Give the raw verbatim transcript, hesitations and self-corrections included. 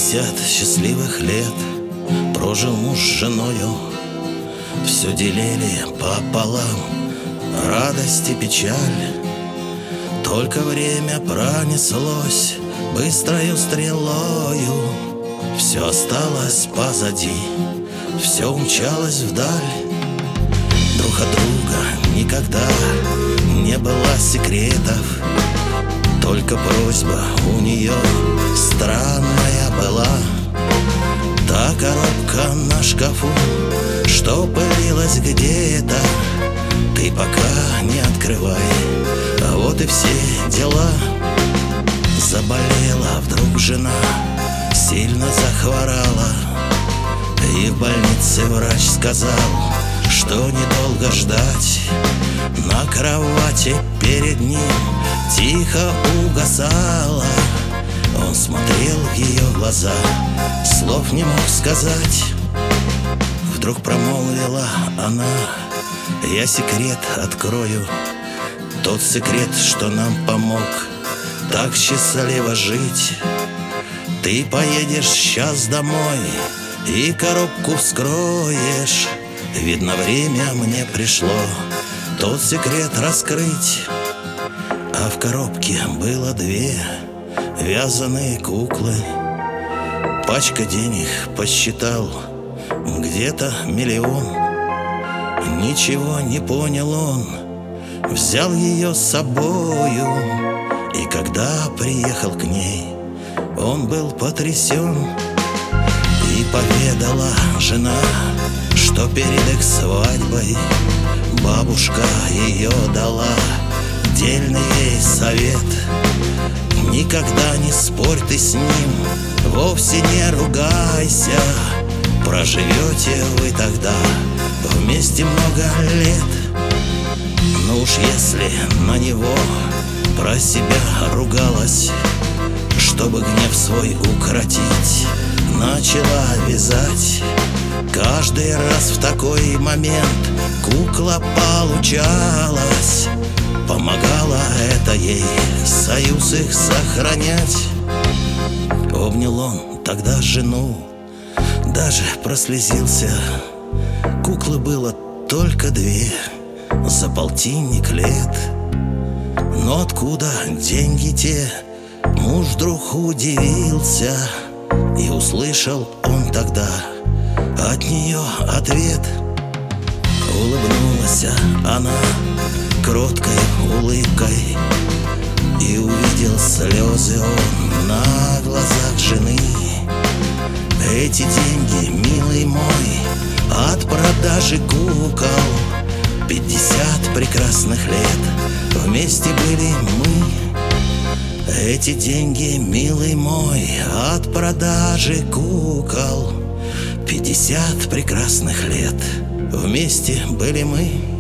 Пятьдесят счастливых лет прожил муж с женою. Все делили пополам, радость и печаль. Только время пронеслось быстрою стрелою. Все осталось позади, все умчалось вдаль. Друг от друга никогда не было секретов, только просьба у нее странная была. Та коробка на шкафу, что пылилась где-то, ты пока не открывай, а вот и все дела. Заболела вдруг жена, сильно захворала, и в больнице врач сказал, что недолго ждать. На кровати перед ним тихо угасала. Он смотрел в ее глаза, слов не мог сказать. Вдруг промолвила она: я секрет открою, тот секрет, что нам помог так счастливо жить. Ты поедешь сейчас домой и коробку вскроешь. Видно, время мне пришло тот секрет раскрыть. А в коробке было две вязаные куклы. Пачка денег, посчитал, где-то миллион. Ничего не понял он, взял ее с собою. И когда приехал к ней, он был потрясен. И поведала жена, что перед их свадьбой бабушка ее дала дельный ей совет: никогда не спорь ты с ним, вовсе не ругайся, проживете вы тогда вместе много лет. Но уж если на него про себя ругалась, чтобы гнев свой укротить, начала вязать. Каждый раз в такой момент кукла получалась. Помогало это ей союз их сохранять. Обнял он тогда жену, даже прослезился. Куклы было только две за полтинник лет. Но откуда деньги те, муж вдруг удивился. И услышал он тогда от нее ответ. Улыбнулась она кроткой улыбкой, и увидел слезы он на глазах жены. Эти деньги, милый мой, от продажи кукол. Пятьдесят прекрасных лет вместе были мы. Эти деньги, милый мой, от продажи кукол. Пятьдесят прекрасных лет вместе были мы.